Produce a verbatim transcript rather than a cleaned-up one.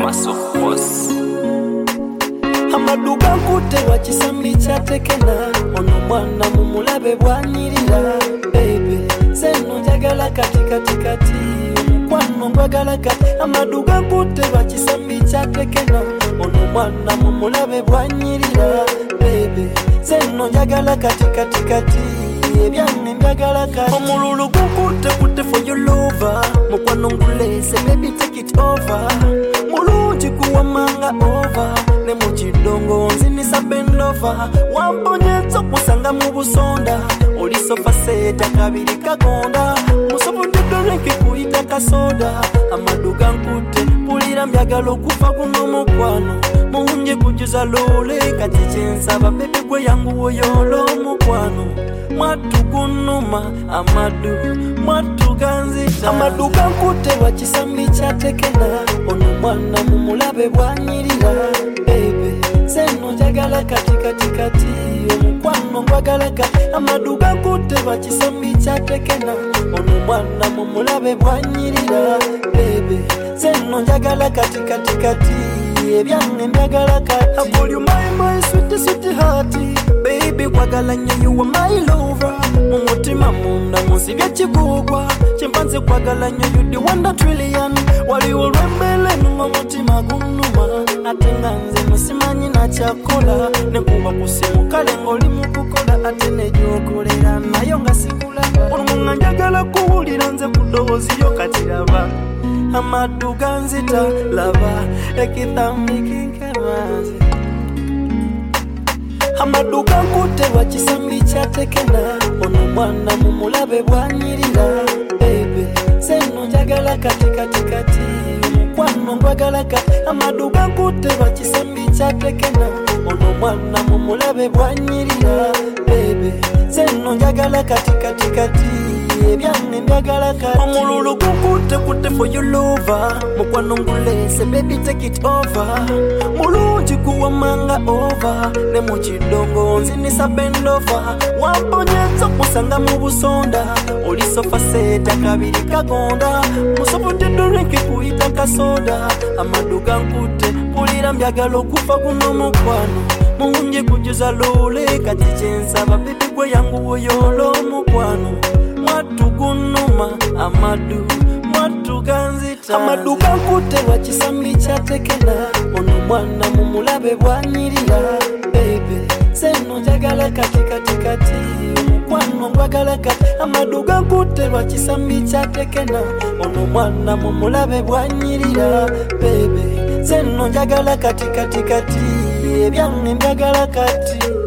Maso boss amaduka nkute wa kisambi kyatekena ono mwana mumulabe bwanyirira baby seno njagala kati kati kati omukwano gwagala kati amaduka nkute wa kisambi kyatekena ono mwana mumulabe bwanyirira baby seno njagala kati kati kati ebyange njagala kati omululu gukute kute for your lover mukwano ngulese baby take it over mulungi kuwamanga over ne mukidongo nzinisa bendova wambonyetso kusanga mu busonda oli sofa seta kabiri kagonda musoboddedolenke kuyita kasoda amaduga nkute pulira mbyagala okufa kuno mukwano muwunye kujuza lole kati kyensaba bebe gwe yangu woyolo mukwano mwatu kunuma amadu mwatu ganzita amaduga nkute wa kisambi kyatekena ono mwana mumulabe bwanyirira baby seno njagala kati kati kati omukwano gwagala kati amaduga nkute wa kisambi kyatekena ono mwana mumulabe bwanyirira baby seno njagala kati kati kati ebyange mbyagala kati I call you my my sweet sweet heart baby kwagala nnyo you are my lover mumutima munda musibya kigugwa chimpanze kwagala nnyo you the wonder trillion wali olwembele numa mutima gunuma ate nga nze musimanyi nakyakola nekuba kusimu kale ng'oli mu kukola ate negyokolera nayo nga sikulaba olumunga njagala kuwulira nze ku ddoboozi yo kati laba amaduga nzita laba ekithambi kinkemazi amaduga nkute wa kisambi kyatekena ono mwana mumulabe bwanyirira baby seno njagala kati kati kati omukwano gwagala kati amaduga nkute wa kisambi kyatekena ono mwana mumulabe bwanyirira baby seno njagala kati kati kati ebyange mbyagala kati omululu gukute kute for your lover mukwano ngulese baby take it over mulungi kuwamanga over ne mukidongo nzinisa bendova wambonyetso kusanga mu busonda oli sofa seta kabiri kagonda musoboddedolenke kuyita kasoda amaduga nkute pulira mbyagala okufa guno mukwano muwunye kujuza lole kati kyensaba baby gwe yangu woyolo mukwano mwatu gunuma amadu mwatu ganzita amaduga nkute wa kisambi kyatekena ono mwana mumulabe bwanyirira baby seno njagala kati kati kati omukwano gwagala kati amaduga nkute wa kisambi kyatekena ono mwana mumulabe bwanyirira baby seno njagala kati kati kati ebyange mbyagala kati